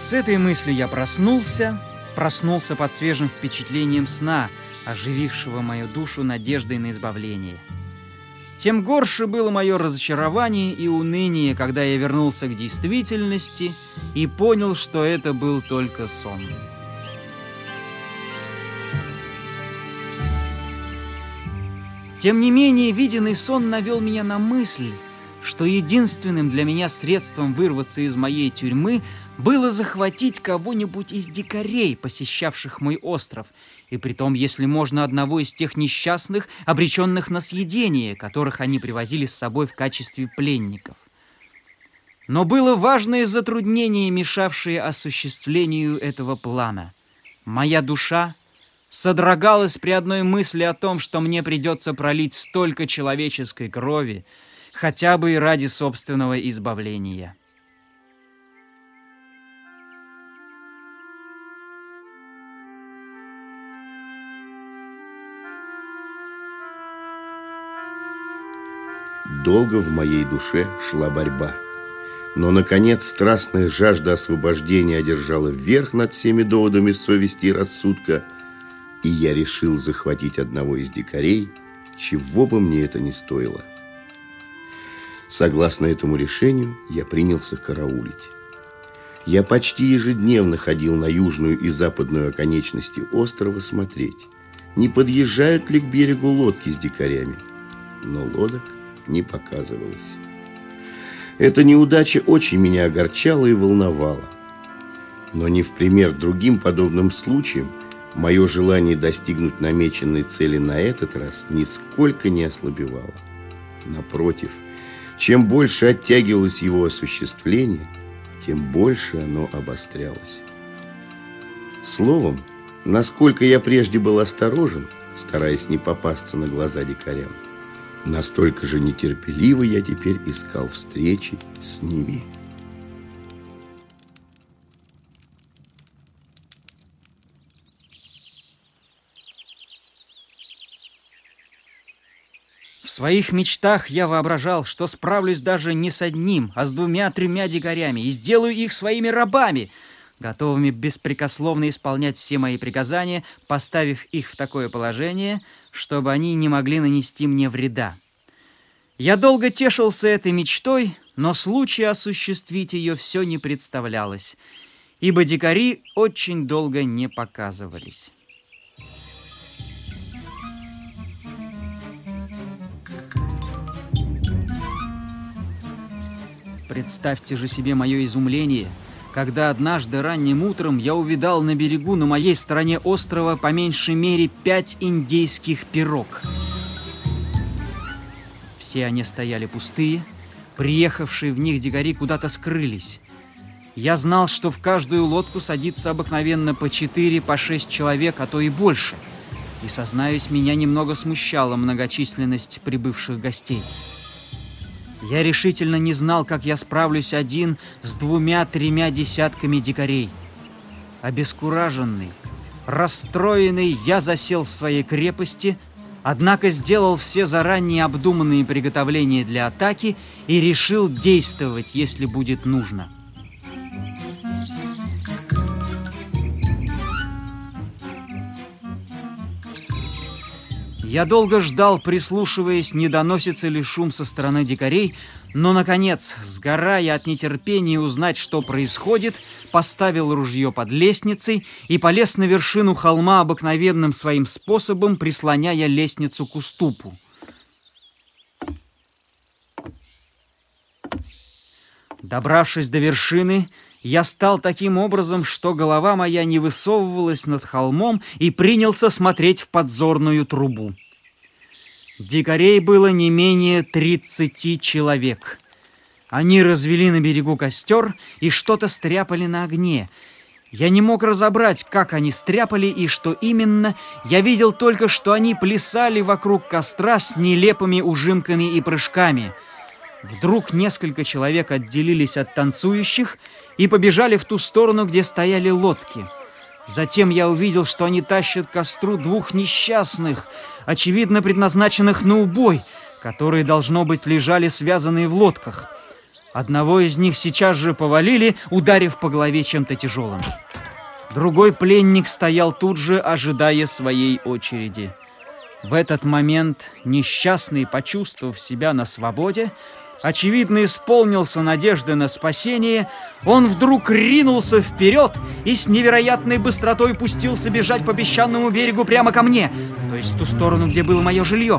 С этой мыслью я проснулся под свежим впечатлением сна, оживившего мою душу надеждой на избавление. Тем горше было мое разочарование и уныние, когда я вернулся к действительности и понял, что это был только сон. Тем не менее, виденный сон навел меня на мысль, что единственным для меня средством вырваться из моей тюрьмы было захватить кого-нибудь из дикарей, посещавших мой остров, и притом, если можно, одного из тех несчастных, обреченных на съедение, которых они привозили с собой в качестве пленников. Но было важное затруднение, мешавшее осуществлению этого плана. Моя душа содрогалась при одной мысли о том, что мне придется пролить столько человеческой крови, хотя бы и ради собственного избавления. Долго в моей душе шла борьба. Но, наконец, страстная жажда освобождения одержала верх над всеми доводами совести и рассудка, и я решил захватить одного из дикарей, чего бы мне это ни стоило. Согласно этому решению, я принялся караулить. Я почти ежедневно ходил на южную и западную оконечности острова смотреть, не подъезжают ли к берегу лодки с дикарями. Но лодок не показывалось. Эта неудача очень меня огорчала и волновала. Но не в пример другим подобным случаям мое желание достигнуть намеченной цели на этот раз нисколько не ослабевало. Напротив, чем больше оттягивалось его осуществление, тем больше оно обострялось. Словом, насколько я прежде был осторожен, стараясь не попасться на глаза дикарям, настолько же нетерпеливо я теперь искал встречи с ними. В своих мечтах я воображал, что справлюсь даже не с одним, а с 2-3 дикарями и сделаю их своими рабами, готовыми беспрекословно исполнять все мои приказания, поставив их в такое положение, чтобы они не могли нанести мне вреда. Я долго тешился этой мечтой, но случая осуществить ее все не представлялось, ибо дикари очень долго не показывались. Представьте же себе мое изумление, когда однажды ранним утром я увидал на берегу на моей стороне острова по меньшей мере 5 индейских пирог. Все они стояли пустые, приехавшие в них дикари куда-то скрылись. Я знал, что в каждую лодку садится обыкновенно по 4, по 6 человек, а то и больше. И, сознаюсь, меня немного смущала многочисленность прибывших гостей. Я решительно не знал, как я справлюсь один с 2-3 десятками дикарей. Обескураженный, расстроенный, я засел в своей крепости, однако сделал все заранее обдуманные приготовления для атаки и решил действовать, если будет нужно. Я долго ждал, прислушиваясь, не доносится ли шум со стороны дикарей, но, наконец, сгорая от нетерпения узнать, что происходит, поставил ружье под лестницей и полез на вершину холма обыкновенным своим способом, прислоняя лестницу к уступу. Добравшись до вершины, я стал таким образом, что голова моя не высовывалась над холмом, и принялся смотреть в подзорную трубу. Дикарей было не менее 30 человек. Они развели на берегу костер и что-то стряпали на огне. Я не мог разобрать, как они стряпали и что именно. Я видел только, что они плясали вокруг костра с нелепыми ужимками и прыжками. Вдруг несколько человек отделились от танцующих и побежали в ту сторону, где стояли лодки. Затем я увидел, что они тащат к костру 2 несчастных, очевидно предназначенных на убой, которые, должно быть, лежали связанные в лодках. Одного из них сейчас же повалили, ударив по голове чем-то тяжелым. Другой пленник стоял тут же, ожидая своей очереди. В этот момент несчастный, почувствовав себя на свободе, очевидно, исполнился надежды на спасение, он вдруг ринулся вперед и с невероятной быстротой пустился бежать по песчаному берегу прямо ко мне, то есть в ту сторону, где было мое жилье.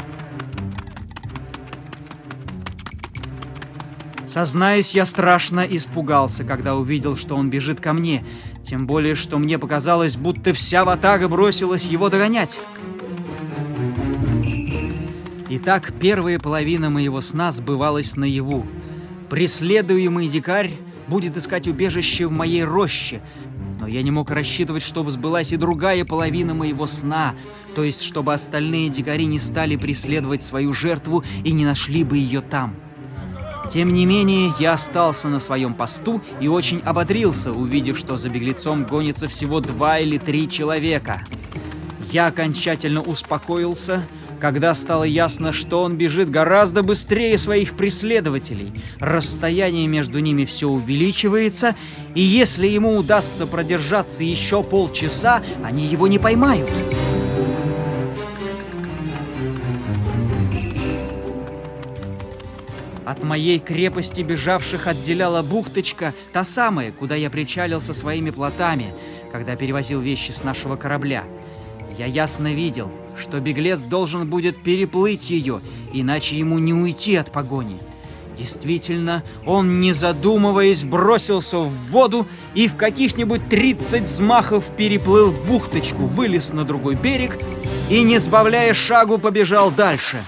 Сознаюсь, я страшно испугался, когда увидел, что он бежит ко мне, тем более, что мне показалось, будто вся ватага бросилась его догонять. Итак, первая половина моего сна сбывалась наяву. Преследуемый дикарь будет искать убежище в моей роще, но я не мог рассчитывать, чтобы сбылась и другая половина моего сна, то есть, чтобы остальные дикари не стали преследовать свою жертву и не нашли бы ее там. Тем не менее, я остался на своем посту и очень ободрился, увидев, что за беглецом гонится всего 2 или 3 человека. Я окончательно успокоился, когда стало ясно, что он бежит гораздо быстрее своих преследователей. Расстояние между ними все увеличивается, и если ему удастся продержаться еще полчаса, они его не поймают. От моей крепости бежавших отделяла бухточка, та самая, куда я причалил со своими плотами, когда перевозил вещи с нашего корабля. Я ясно видел, что беглец должен будет переплыть ее, иначе ему не уйти от погони. Действительно, он, не задумываясь, бросился в воду и в каких-нибудь 30 взмахов переплыл бухточку, вылез на другой берег и, не сбавляя шагу, побежал дальше.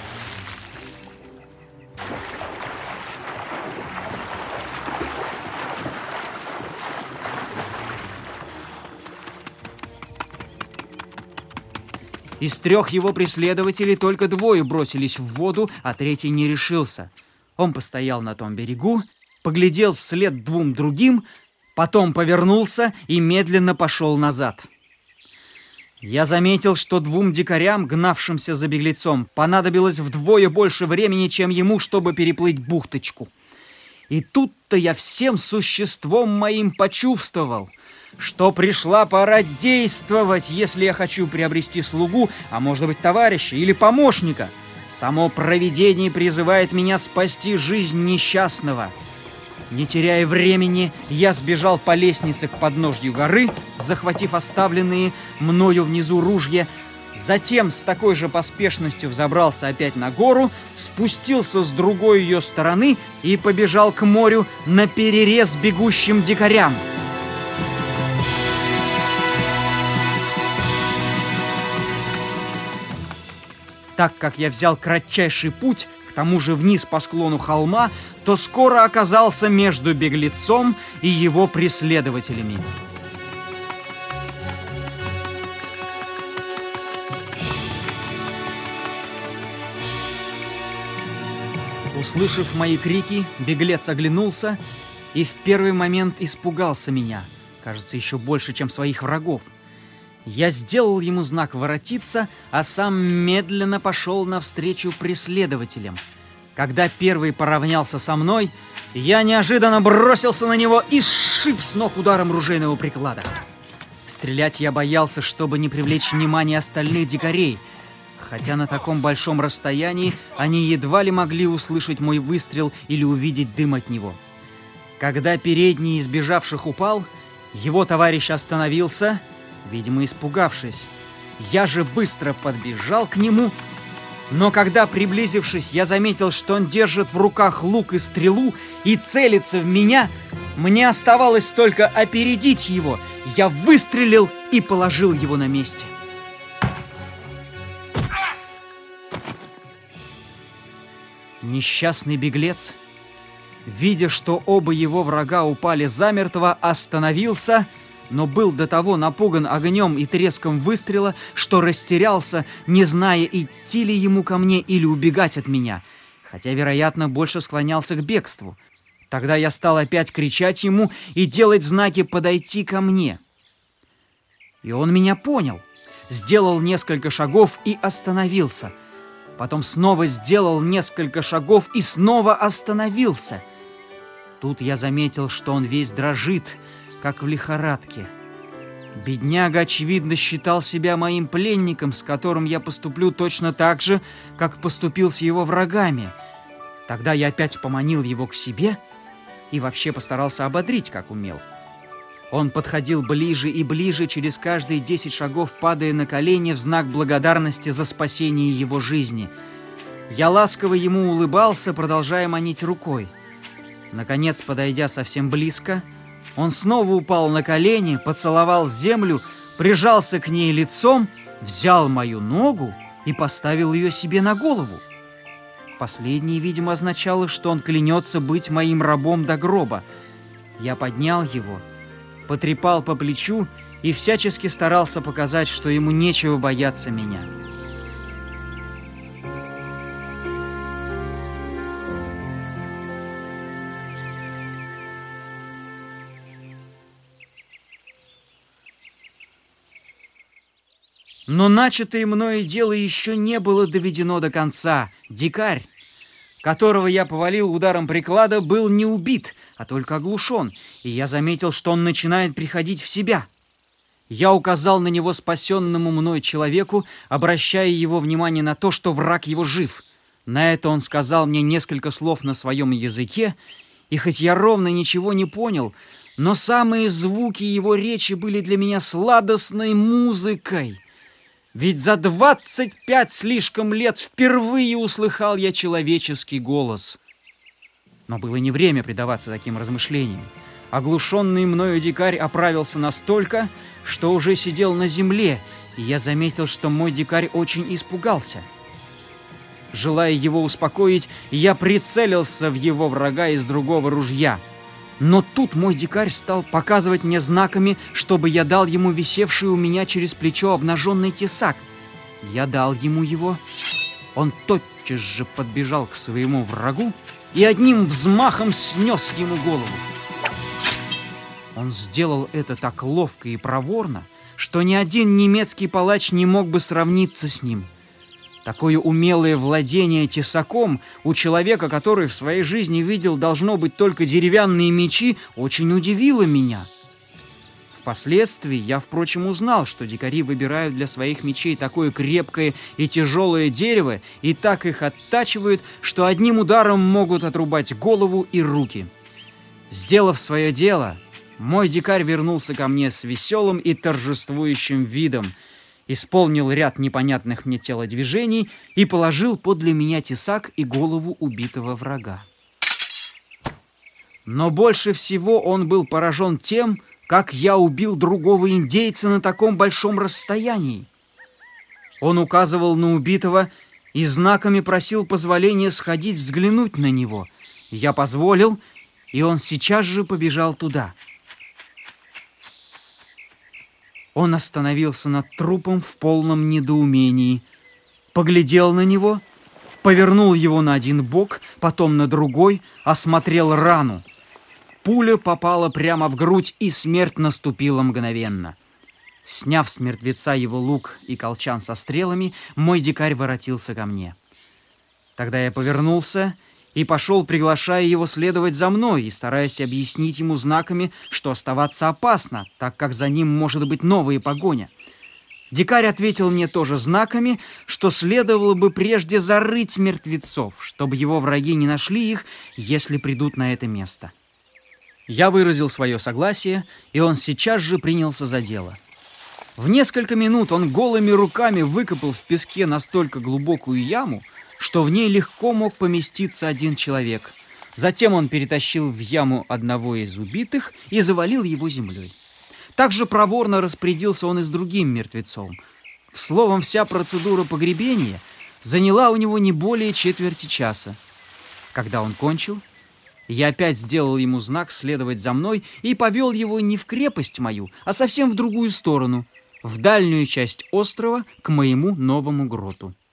Из 3 его преследователей только 2 бросились в воду, а 3 не решился. Он постоял на том берегу, поглядел вслед 2 другим, потом повернулся и медленно пошел назад. Я заметил, что 2 дикарям, гнавшимся за беглецом, понадобилось вдвое больше времени, чем ему, чтобы переплыть бухточку. И тут-то я всем существом моим почувствовал, что пришла пора действовать, если я хочу приобрести слугу, а может быть товарища или помощника. Само провидение призывает меня спасти жизнь несчастного. Не теряя времени, я сбежал по лестнице к подножью горы, захватив оставленные мною внизу ружья. Затем с такой же поспешностью взобрался опять на гору, спустился с другой ее стороны и побежал к морю наперерез бегущим дикарям. Так как я взял кратчайший путь, к тому же вниз по склону холма, то скоро оказался между беглецом и его преследователями. Услышав мои крики, беглец оглянулся и в первый момент испугался меня, кажется, еще больше, чем своих врагов. Я сделал ему знак воротиться, а сам медленно пошел навстречу преследователям. Когда первый поравнялся со мной, я неожиданно бросился на него и сшиб с ног ударом ружейного приклада. Стрелять я боялся, чтобы не привлечь внимание остальных дикарей, хотя на таком большом расстоянии они едва ли могли услышать мой выстрел или увидеть дым от него. Когда передний из бежавших упал, его товарищ остановился, видимо, испугавшись. Я же быстро подбежал к нему, но когда, приблизившись, я заметил, что он держит в руках лук и стрелу и целится в меня, мне оставалось только опередить его. Я выстрелил и положил его на месте. Несчастный беглец, видя, что оба его врага упали замертво, остановился, но был до того напуган огнем и треском выстрела, что растерялся, не зная, идти ли ему ко мне или убегать от меня, хотя, вероятно, больше склонялся к бегству. Тогда я стал опять кричать ему и делать знаки подойти ко мне. И он меня понял, сделал несколько шагов и остановился. Потом снова сделал несколько шагов и снова остановился. Тут я заметил, что он весь дрожит, как в лихорадке. Бедняга, очевидно, считал себя моим пленником, с которым я поступлю точно так же, как поступил с его врагами. Тогда я опять поманил его к себе и вообще постарался ободрить, как умел. Он подходил ближе и ближе, через каждые 10 шагов падая на колени в знак благодарности за спасение его жизни. Я ласково ему улыбался, продолжая манить рукой. Наконец, подойдя совсем близко, он снова упал на колени, поцеловал землю, прижался к ней лицом, взял мою ногу и поставил ее себе на голову. Последнее, видимо, означало, что он клянется быть моим рабом до гроба. Я поднял его, потрепал по плечу и всячески старался показать, что ему нечего бояться меня. Но начатое мною дело еще не было доведено до конца. Дикарь, которого я повалил ударом приклада, был не убит, а только оглушен, и я заметил, что он начинает приходить в себя. Я указал на него спасенному мной человеку, обращая его внимание на то, что враг его жив. На это он сказал мне несколько слов на своем языке, и хоть я ровно ничего не понял, но самые звуки его речи были для меня сладостной музыкой. Ведь за 25 слишком лет впервые услыхал я человеческий голос. Но было не время предаваться таким размышлениям. Оглушенный мною дикарь оправился настолько, что уже сидел на земле, и я заметил, что мой дикарь очень испугался. Желая его успокоить, я прицелился в его врага из другого ружья. Но тут мой дикарь стал показывать мне знаками, чтобы я дал ему висевший у меня через плечо обнаженный тесак. Я дал ему его. Он тотчас же подбежал к своему врагу и одним взмахом снес ему голову. Он сделал это так ловко и проворно, что ни один немецкий палач не мог бы сравниться с ним. Такое умелое владение тесаком у человека, который в своей жизни видел, должно быть, только деревянные мечи, очень удивило меня. Впоследствии я, впрочем, узнал, что дикари выбирают для своих мечей такое крепкое и тяжелое дерево и так их оттачивают, что одним ударом могут отрубать голову и руки. Сделав свое дело, мой дикарь вернулся ко мне с веселым и торжествующим видом, исполнил ряд непонятных мне телодвижений и положил подле меня тесак и голову убитого врага. Но больше всего он был поражен тем, как я убил другого индейца на таком большом расстоянии. Он указывал на убитого и знаками просил позволения сходить взглянуть на него. Я позволил, и он сейчас же побежал туда. Он остановился над трупом в полном недоумении, поглядел на него, повернул его на один бок, потом на другой, осмотрел рану. Пуля попала прямо в грудь, и смерть наступила мгновенно. Сняв с мертвеца его лук и колчан со стрелами, мой дикарь воротился ко мне. Тогда я повернулся и пошел, приглашая его следовать за мной и стараясь объяснить ему знаками, что оставаться опасно, так как за ним может быть новая погоня. Дикарь ответил мне тоже знаками, что следовало бы прежде зарыть мертвецов, чтобы его враги не нашли их, если придут на это место. Я выразил свое согласие, и он сейчас же принялся за дело. В несколько минут он голыми руками выкопал в песке настолько глубокую яму, что в ней легко мог поместиться один человек. Затем он перетащил в яму одного из убитых и завалил его землей. Также проворно распорядился он и с другим мертвецом. Словом, вся процедура погребения заняла у него не более четверти часа. Когда он кончил, я опять сделал ему знак следовать за мной и повел его не в крепость мою, а совсем в другую сторону, в дальнюю часть острова, к моему новому гроту.